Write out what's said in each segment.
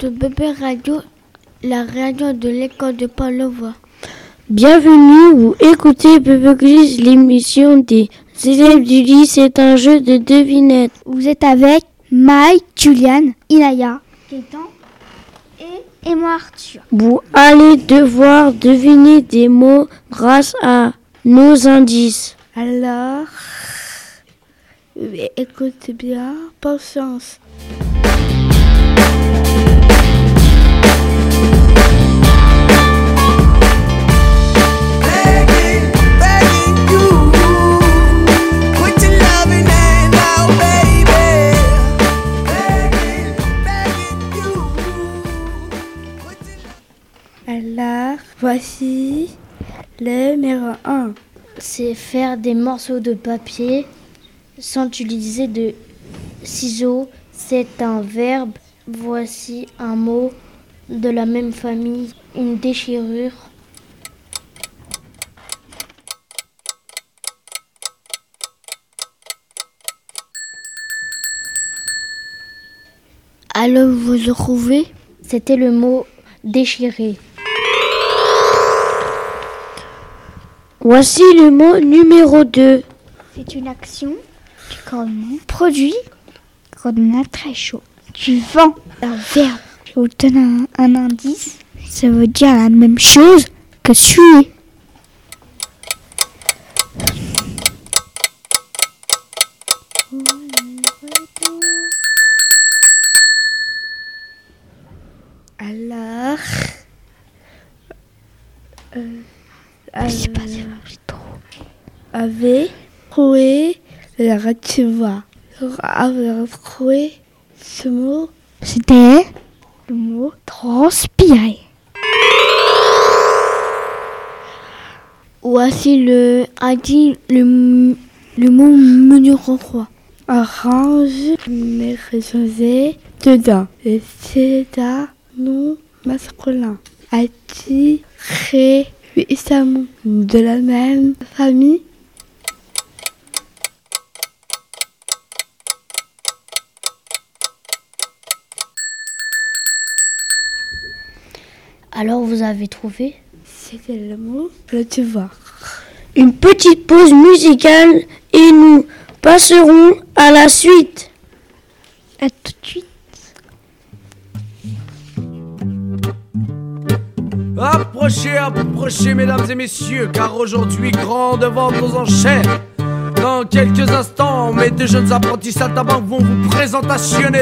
sur Bébé Radio, la radio de l'école de Paul-Levoix. Bienvenue, vous écoutez Bébé Grise, l'émission des élèves du lycée. C'est un jeu de devinettes. Vous êtes avec Maï, Juliane, Inaya, Gaëtan et moi Arthur. Vous allez devoir deviner des mots grâce à nos indices. Alors, écoutez bien, patience. Alors, voici le numéro 1. C'est faire des morceaux de papier sans utiliser de ciseaux. C'est un verbe. Voici un mot de la même famille, une déchirure. Alors, vous le trouvez? C'était le mot déchirer. Voici le mot numéro 2. C'est une action du commandement produit quand on a très chaud. Du vent, un verbe. Je vous donne un indice. Ça veut dire la même chose que suer. Alors, C'est pas trop. avait trouvé la radio. Avait trouvé ce mot. C'était le mot transpirer. Voici le mot numéro 3. Orange, mais raisonné dedans. Et c'est un nom masculin. Attiré, puissamment de la même famille. Alors vous avez trouvé? C'était le mot le devoir. Une petite pause musicale et nous passerons à la suite. À tout de suite. Approchez, approchez, mesdames et messieurs, car aujourd'hui, grande vente aux enchères. Dans quelques instants, mes deux jeunes apprentis saltimbanques vont vous présentationner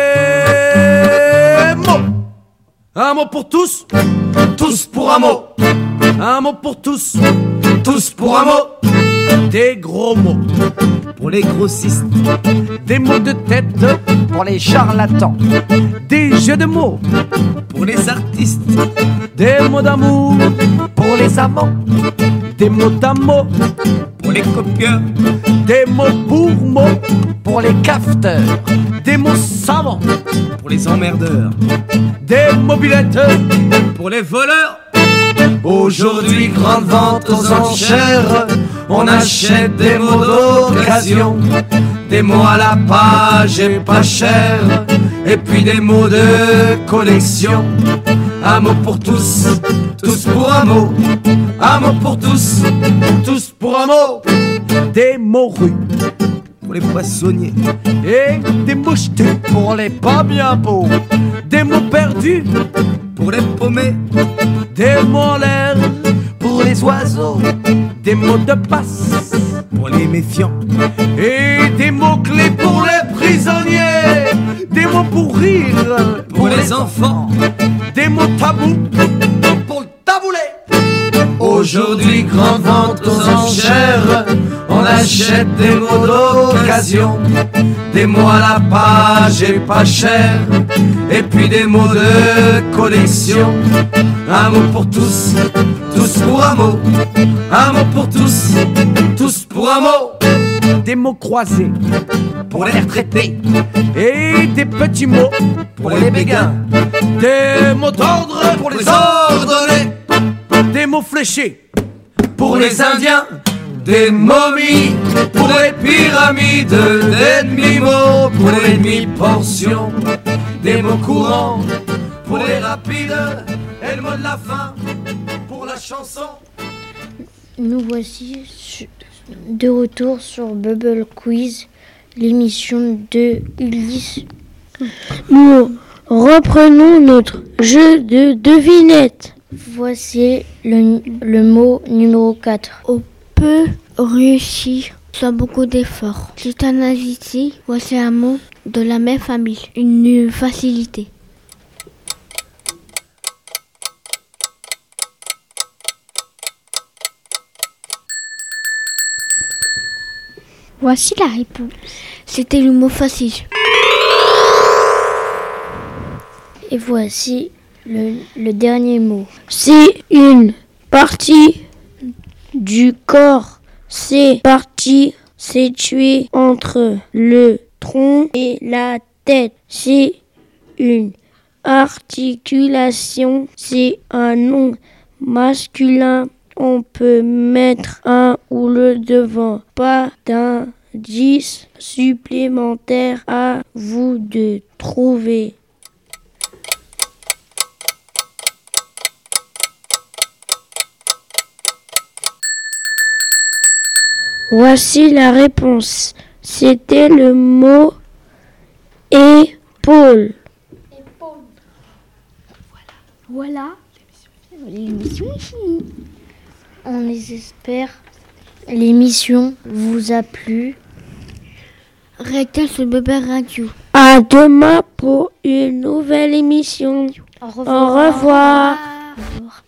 des mots. Un mot pour tous, tous pour un mot. Un mot pour tous, tous pour un mot. Des gros mots pour les grossistes, des mots de tête pour les charlatans, des jeux de mots pour les artistes, des mots d'amour pour les amants, des mots d'amour pour les copieurs, des mots pour mots pour les cafeteurs, des mots savants pour les emmerdeurs, des mobilettes pour les voleurs. Aujourd'hui, grande vente aux enchères, on achète des mots d'occasion, des mots à la page et pas cher, et puis des mots de collection. Un mot pour tous, tous pour un mot. Un mot pour tous, tous pour un mot. Des mots rues pour les poissonniers et des mots jetés pour les pas bien beaux. Des mots perdus pour les paumés, des mots en l'air pour les oiseaux, des mots de passe pour les méfiants et des mots clés pour les prisonniers, des mots pour rire pour les enfants, des mots tabous pour le taboulet. Aujourd'hui, grande vente aux enchères, on achète des mots d'occasion, des mots à la page et pas cher, et puis des mots de collection. Un mot pour tous, tous pour un mot. Un mot pour tous, tous pour un mot. Des mots croisés pour les retraités et des petits mots pour les béguins. Des mots d'ordre pour les ordonnés, des mots fléchés pour les Indiens, des momies pour les pyramides, des demi-mots pour les demi-portions, des mots courants Pour les rapides, et le mot de la fin pour la chanson. Nous voici de retour sur Bubble Quiz, l'émission de Ulysse. Nous reprenons notre jeu de devinette. Voici le mot numéro 4. On peut réussir sans beaucoup d'efforts. C'est un ici, voici un mot de la même famille, une facilité. Voici la réponse. C'était le mot facile. Et voici le dernier mot. C'est une partie du corps. C'est partie située entre le tronc et la tête. C'est une articulation. C'est un nom masculin. On peut mettre un ou le devant. Pas d'indice supplémentaire, à vous de trouver. Voici la réponse. C'était le mot épaule. Voilà. L'émission est finie. On espère l'émission vous a plu. Restez sur Bubble Radio. À demain pour une nouvelle émission. Au revoir. Au revoir. Au revoir.